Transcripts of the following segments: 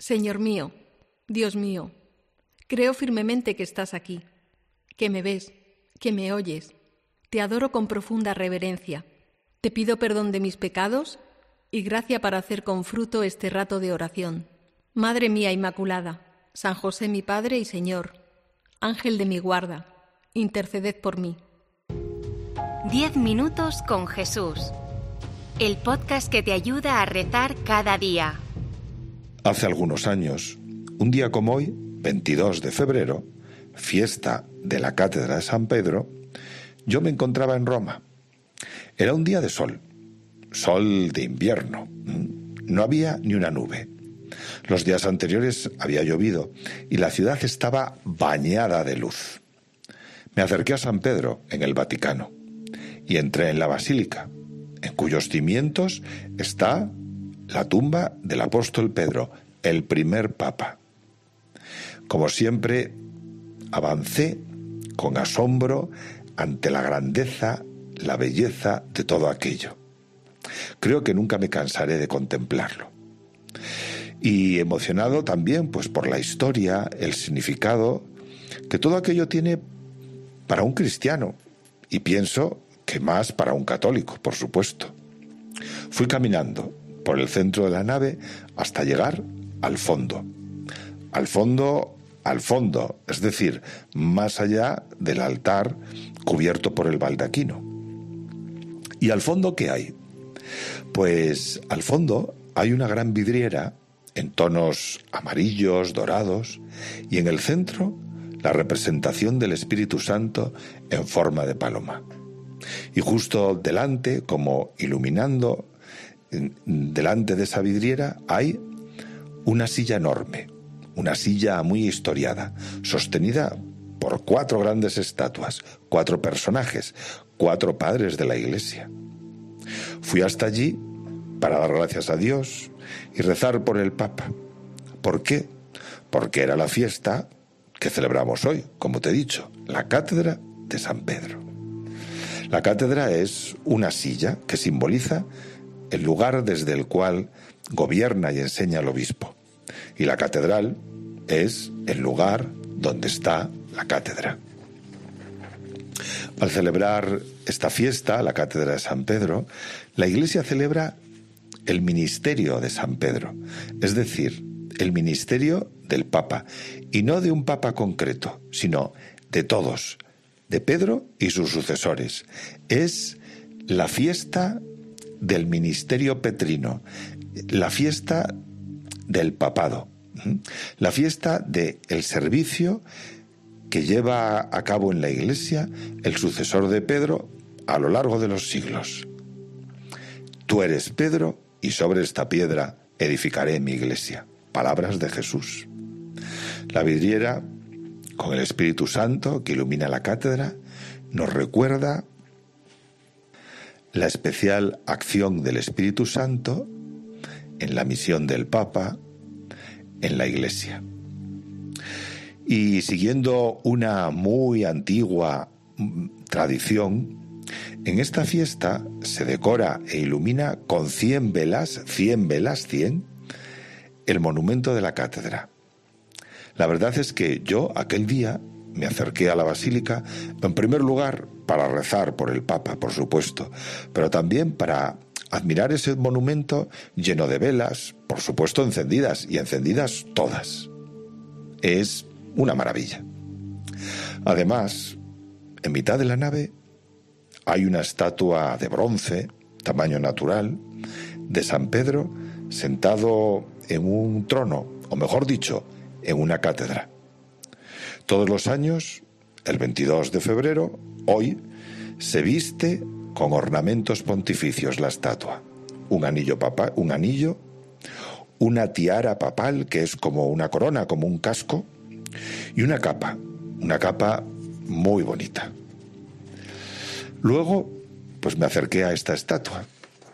Señor mío, Dios mío, creo firmemente que estás aquí, que me ves, que me oyes. Te adoro con profunda reverencia. Te pido perdón de mis pecados y gracia para hacer con fruto este rato de oración. Madre mía Inmaculada, San José mi Padre y Señor, Ángel de mi guarda, interceded por mí. 10 minutos con Jesús. El podcast que te ayuda a rezar cada día. Hace algunos años, un día como hoy, 22 de febrero, fiesta de la Cátedra de San Pedro, yo me encontraba en Roma. Era un día de sol de invierno. No había ni una nube. Los días anteriores había llovido y la ciudad estaba bañada de luz. Me acerqué a San Pedro, en el Vaticano, y entré en la basílica, en cuyos cimientos está la tumba del apóstol Pedro, el primer papa. Como siempre, avancé con asombro ante la grandeza, la belleza de todo aquello. Creo que nunca me cansaré de contemplarlo. Y emocionado también pues por la historia, el significado que todo aquello tiene para un cristiano, y pienso que más para un católico, por supuesto. Fui caminando por el centro de la nave hasta llegar al fondo. Al fondo, es decir, más allá del altar cubierto por el baldaquino. ¿Y al fondo qué hay? Pues al fondo hay una gran vidriera en tonos amarillos, dorados, y en el centro la representación del Espíritu Santo en forma de paloma. Y justo delante, como iluminando, delante de esa vidriera hay una silla enorme, una silla muy historiada, sostenida por 4 grandes estatuas, 4 personajes, 4 padres de la Iglesia. Fui hasta allí para dar gracias a Dios y rezar por el Papa. ¿Por qué? Porque era la fiesta que celebramos hoy, como te he dicho, la Cátedra de San Pedro. La cátedra es una silla que simboliza el lugar desde el cual gobierna y enseña el obispo. Y la catedral es el lugar donde está la cátedra. Al celebrar esta fiesta, la Cátedra de San Pedro, la Iglesia celebra el ministerio de San Pedro, es decir, el ministerio del Papa, y no de un Papa concreto, sino de todos, de Pedro y sus sucesores. Es la fiesta del ministerio petrino, la fiesta del papado, la fiesta del servicio que lleva a cabo en la Iglesia el sucesor de Pedro a lo largo de los siglos. Tú eres Pedro y sobre esta piedra edificaré mi Iglesia. Palabras de Jesús. La vidriera, con el Espíritu Santo que ilumina la cátedra, nos recuerda la especial acción del Espíritu Santo en la misión del Papa, en la Iglesia. Y siguiendo una muy antigua tradición, en esta fiesta se decora e ilumina con 100 velas, el monumento de la cátedra. La verdad es que yo aquel día me acerqué a la basílica, en primer lugar para rezar por el Papa, por supuesto, pero también para admirar ese monumento lleno de velas, por supuesto encendidas, y encendidas todas. Es una maravilla. Además, en mitad de la nave hay una estatua de bronce, tamaño natural, de San Pedro sentado en un trono, o mejor dicho, en una cátedra. Todos los años, el 22 de febrero, hoy, se viste con ornamentos pontificios la estatua. Un anillo, una tiara papal, que es como una corona, como un casco, y una capa muy bonita. Luego, pues me acerqué a esta estatua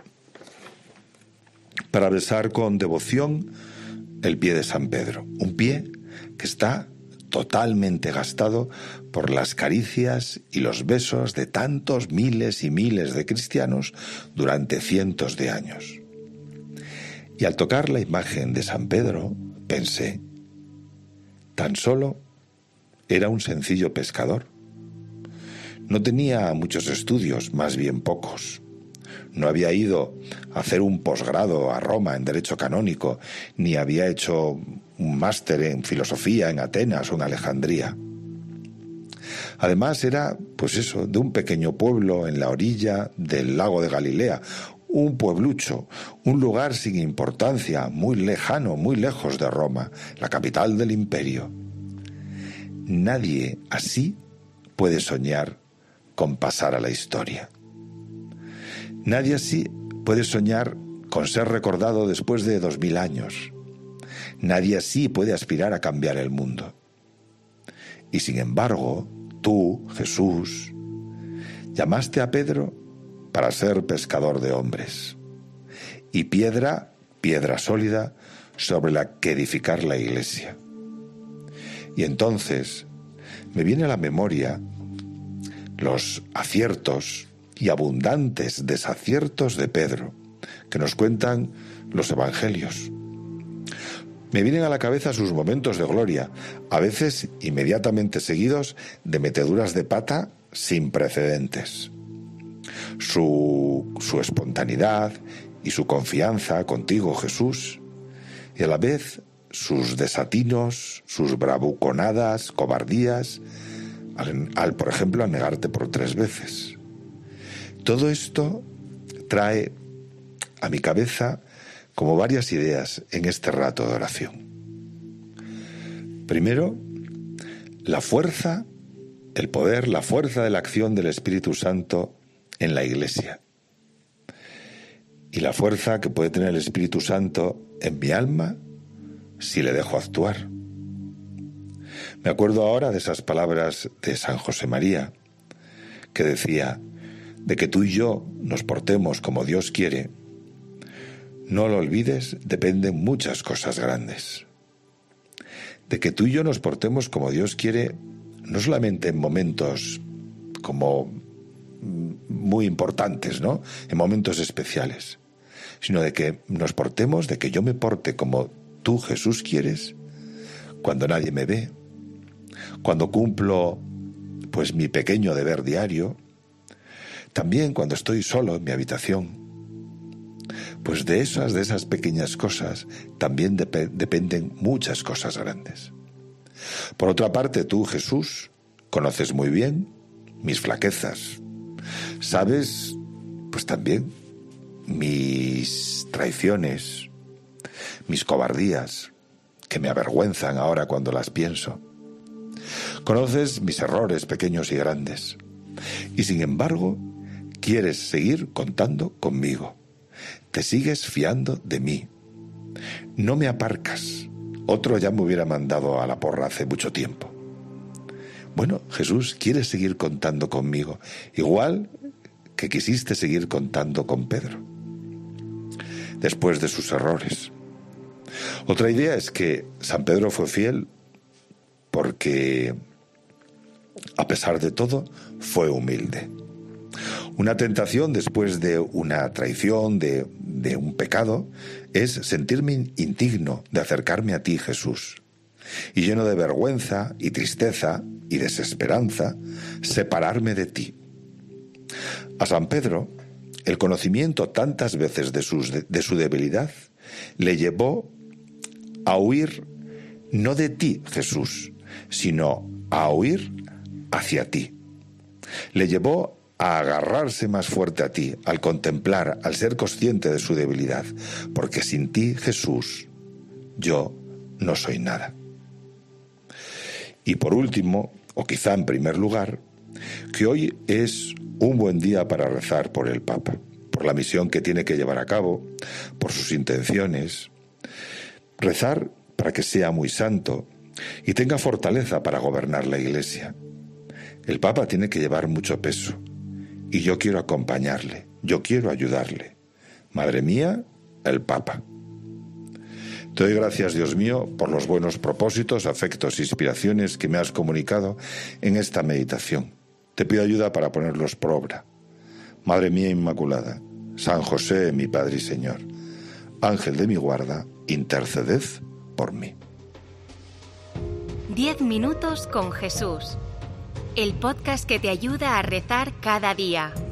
para besar con devoción el pie de San Pedro, un pie que está totalmente gastado por las caricias y los besos de tantos miles y miles de cristianos durante cientos de años. Y al tocar la imagen de San Pedro, pensé. Tan solo era un sencillo pescador. No tenía muchos estudios, más bien pocos. No había ido a hacer un posgrado a Roma en Derecho Canónico, ni había hecho un máster en Filosofía en Atenas o en Alejandría. Además era, de un pequeño pueblo en la orilla del lago de Galilea, un pueblucho, un lugar sin importancia, muy lejano, muy lejos de Roma, la capital del imperio. Nadie así puede soñar con pasar a la historia. Nadie así puede soñar con ser recordado después de 2000 años. Nadie así puede aspirar a cambiar el mundo. Y sin embargo, tú, Jesús, llamaste a Pedro para ser pescador de hombres. Y piedra sólida sobre la que edificar la iglesia. Y entonces me viene a la memoria los aciertos y abundantes desaciertos de Pedro, que nos cuentan los evangelios. Me vienen a la cabeza sus momentos de gloria, a veces inmediatamente seguidos de meteduras de pata sin precedentes. Su espontaneidad y su confianza contigo, Jesús, y a la vez sus desatinos, sus bravuconadas, cobardías, por ejemplo, al negarte por 3 veces. Todo esto trae a mi cabeza como varias ideas en este rato de oración. Primero, la fuerza, el poder, la fuerza de la acción del Espíritu Santo en la Iglesia. Y la fuerza que puede tener el Espíritu Santo en mi alma si le dejo actuar. Me acuerdo ahora de esas palabras de San José María, que decía: de que tú y yo nos portemos como Dios quiere, no lo olvides, dependen muchas cosas grandes. De que tú y yo nos portemos como Dios quiere, no solamente en momentos como muy importantes, ¿no?, en momentos especiales, sino de que nos portemos, de que yo me porte como tú, Jesús, quieres, cuando nadie me ve, cuando cumplo mi pequeño deber diario, también cuando estoy solo en mi habitación. Pues de esas pequeñas cosas también dependen muchas cosas grandes. Por otra parte, tú, Jesús, conoces muy bien mis flaquezas. Sabes, también mis traiciones, mis cobardías, que me avergüenzan ahora cuando las pienso. Conoces mis errores pequeños y grandes. Y sin embargo, quieres seguir contando conmigo. Te sigues fiando de mí. No me aparcas. Otro ya me hubiera mandado a la porra hace mucho tiempo. Bueno, Jesús, quieres seguir contando conmigo, igual que quisiste seguir contando con Pedro, después de sus errores. Otra idea es que San Pedro fue fiel porque, a pesar de todo, fue humilde. Una tentación después de una traición, de un pecado, es sentirme indigno de acercarme a ti, Jesús, y lleno de vergüenza y tristeza y desesperanza, separarme de ti. A San Pedro, el conocimiento tantas veces de su debilidad le llevó a huir no de ti, Jesús, sino a huir hacia ti. Le llevó a agarrarse más fuerte a ti, al contemplar, al ser consciente de su debilidad, porque sin ti, Jesús, yo no soy nada. Y por último, o quizá en primer lugar, que hoy es un buen día para rezar por el Papa, por la misión que tiene que llevar a cabo, por sus intenciones. Rezar para que sea muy santo y tenga fortaleza para gobernar la Iglesia. El Papa tiene que llevar mucho peso y yo quiero acompañarle, yo quiero ayudarle. Madre mía, el Papa. Te doy gracias, Dios mío, por los buenos propósitos, afectos e inspiraciones que me has comunicado en esta meditación. Te pido ayuda para ponerlos por obra. Madre mía Inmaculada, San José, mi Padre y Señor, Ángel de mi guarda, interceded por mí. 10 minutos con Jesús. El podcast que te ayuda a rezar cada día.